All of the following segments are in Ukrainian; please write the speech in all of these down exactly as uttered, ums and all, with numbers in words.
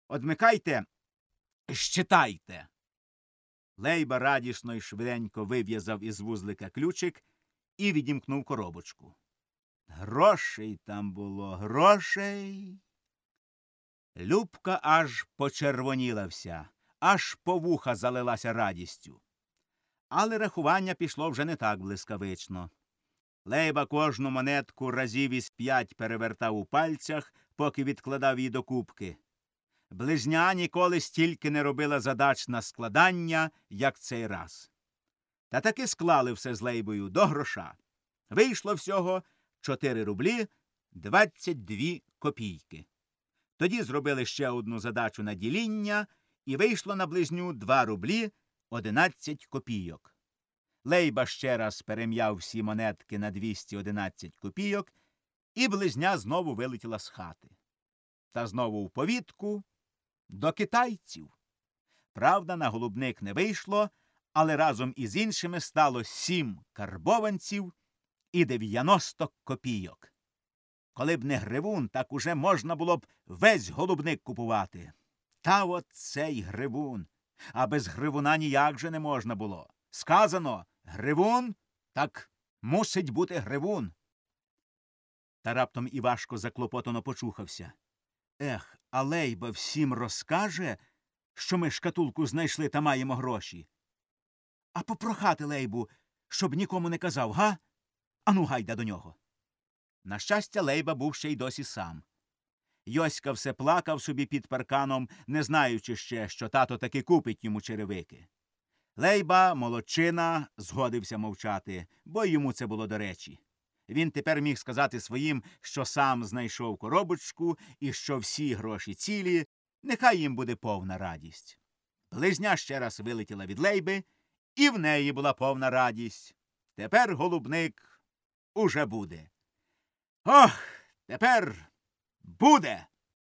Одмикайте, щитайте. Лейба радісно й швиденько вив'язав із вузлика ключик і відімкнув коробочку. Грошей там було, грошей. Любка аж почервоніла вся, аж по вуха залилася радістю. Але рахування пішло вже не так блискавично. Лейба кожну монетку разів із п'ять перевертав у пальцях, поки відкладав її до кубки. Близня ніколи стільки не робила задач на складання, як цей раз. Та таки склали все з Лейбою до гроша. Вийшло всього чотири рублі двадцять дві копійки. Тоді зробили ще одну задачу на діління, і вийшло на близню два рублі одинадцять копійок. Лейба ще раз перем'яв всі монетки на двісті одинадцять копійок, і близня знову вилетіла з хати. Та знову в повітку до китайців. Правда, на голубник не вийшло, але разом із іншими стало сім карбованців і дев'яносто копійок. Коли б не гривун, так уже можна було б весь голубник купувати. Та от цей гривун. А без гривуна ніяк же не можна було. Сказано гривун, так мусить бути гривун. Та раптом Івашко заклопотано почухався. Ех, а Лейба всім розкаже, що ми шкатулку знайшли та маємо гроші. А попрохати Лейбу, щоб нікому не казав, га? Ану, гайда до нього. На щастя, Лейба був ще й досі сам. Йоська все плакав собі під парканом, не знаючи ще, що тато таки купить йому черевики. Лейба, молодчина, згодився мовчати, бо йому це було до речі. Він тепер міг сказати своїм, що сам знайшов коробочку і що всі гроші цілі, нехай їм буде повна радість. Близня ще раз вилетіла від Лейби, і в неї була повна радість. Тепер голубник уже буде. Ох, тепер буде!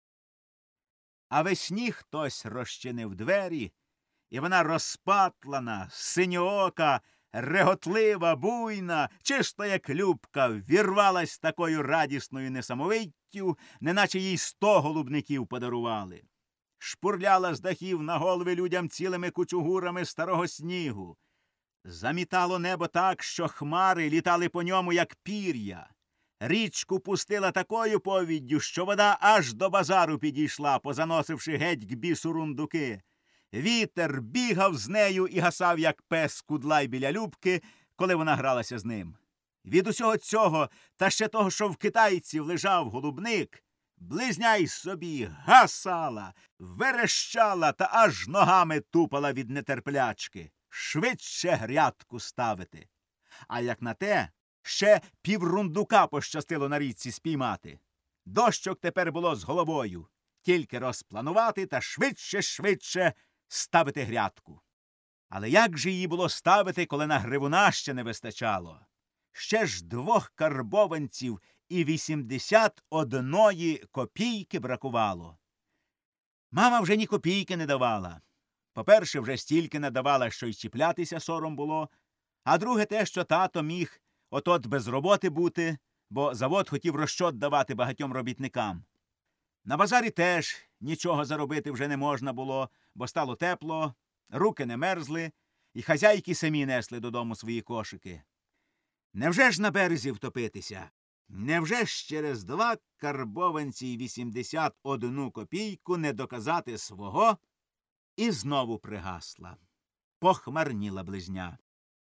А весні хтось розчинив двері, і вона розпатлана, синьоока, реготлива, буйна, чисто як Любка, ввірвалась такою радісною несамовиттю, неначе їй сто голубників подарували. Шпурляла з дахів на голови людям цілими кучугурами старого снігу. Замітало небо так, що хмари літали по ньому, як пір'я. Річку пустила такою повіддю, що вода аж до базару підійшла, позаносивши геть к бісу рундуки. Вітер бігав з нею і гасав, як пес кудлай біля Любки, коли вона гралася з ним. Від усього цього, та ще того, що в китайців лежав голубник, близня й собі гасала, верещала та аж ногами тупала від нетерплячки. Швидше грядку ставити. А як на те, ще піврундука пощастило на річці спіймати. Дощок тепер було з головою. Тільки розпланувати та швидше-швидше ставити грядку. Але як же її було ставити, коли на гривуна ще не вистачало? Ще ж двох карбованців і вісімдесят одної копійки бракувало. Мама вже ні копійки не давала. По-перше, вже стільки не давала, що й чіплятися сором було, а друге те, що тато міг от-от без роботи бути, бо завод хотів розчот давати багатьом робітникам. На базарі теж нічого заробити вже не можна було, бо стало тепло, руки не мерзли, і хазяйки самі несли додому свої кошики. Невже ж на березі втопитися? Невже ж через два карбованці й вісімдесят одну копійку не доказати свого? І знову пригасла. Похмарніла близня.